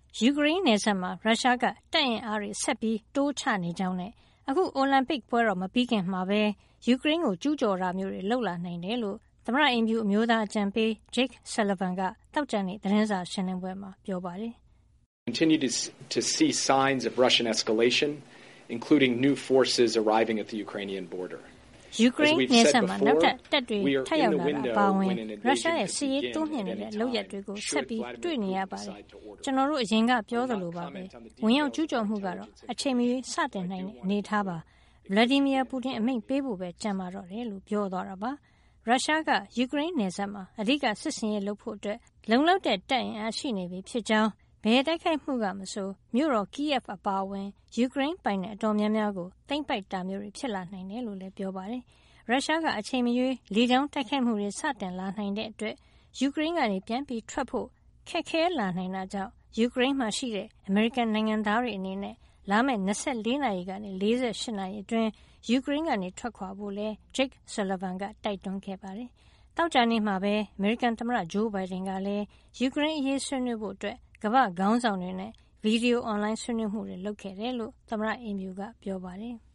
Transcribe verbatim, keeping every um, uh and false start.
ယူကရိန်းနယ်စပ်မှာရုရှားကတပ်အင်အားတွေဆက်ပြီးတိုးချနေကြောင်းနဲ့အခုအိုလံပစ်ပွဲတော်မပြီးခင်မှာပဲယူကရိန်းကိုကျူးကျော်တာမျိုးတွေလုပ်လာနိုင်တယ်လို့သမ္မတအိမ်ဖြူအမျိုးသားအကြံပေး Jake Sullivan ကသောကြာနေ့သတင်းစာရှင်းလင်းပွဲမှာပြောပါတယ်။ Continue to to see signs of Russian escalation, including new forces arriving at the Ukrainian border. ယူကရိန်းနယ်စပ်မှာနောက်ထပ်တပ်တွေထပ်ရောက်လာတာပါဝင်ရုရှားရဲ့စစ်ရေးတိုးမြင့်နေတဲ့လုပ်ရက်တွေကိုဆက်ပြီးတွေ့နေရပါတယ်။ကျွန်တော်တို့အရင်ကပြောသလိုပါပဲဝင်ရောက်ကျူးကျော်မှုကတော့အချိန်မီစတင်နိုင်တဲ့အနေအထားပါ။ Vladimir Putin အမိန့်ပေးဖို့ပဲကြံပါတော့တယ်လို့ပြောသွားတာပါ။ရုရှားကယူကရိန်းနယ်စပ်မှာအဓိကစစ်စင်ရေးလုပ်ဖို့အတွက်လုံလောက်တဲ့တပ်အင်အားရှိနေပြီဖြစ်ကြောင်းဘယ်တိုက်ခိုက်မှုကမဆိုမြို့တော် Kyiv အပါအဝင်ယူကရိန်းပိုင်နယ်အတော်များများကိုသိမ်းပိုက်တာမျိုးတွေဖြစ်လာနိုင်တယ်လို့လည်းပြောပါတယ်။ရုရှားကအချိန်မရွေးလေကြောင်းတိုက်ခိုက်မှုတွေစတင်လာနိုင်တဲ့အတွက်ယူကရိန်းကနေပြန်ပြီးထွက်ဖို့ခက်ခဲလာနိုင်တာကြောင့်ယူကရိန်းမှာရှိတဲ့အမေရိကန်နိုင်ငံသားတွေအနေနဲ့လာမယ့်၂၄နာရီကနေ၄၈နာရီအတွင်းယူကရိန်းကနေထွက်ခွာဖို့လဲ Jake Sullivan ကတိုက်တွန်းခဲ့ပါတယ်။တောက်ကြနေ့မှာပဲအမေရိကန်သမ္မတဂျိုးဘိုင်ဒန်ကလည်းယူကရိန်းအရေးဆွေးနွေးဖို့အတွက်ကမ္ဘာခေါင်းဆောင်တွေနဲ့ဗီဒီယိုအွန်လိုင်းဆွေးနွေးမှုတွေလုပ်ခဲ့တယ်လို့သမ္မတအိမ်ဖြူကပြောပါတယ်။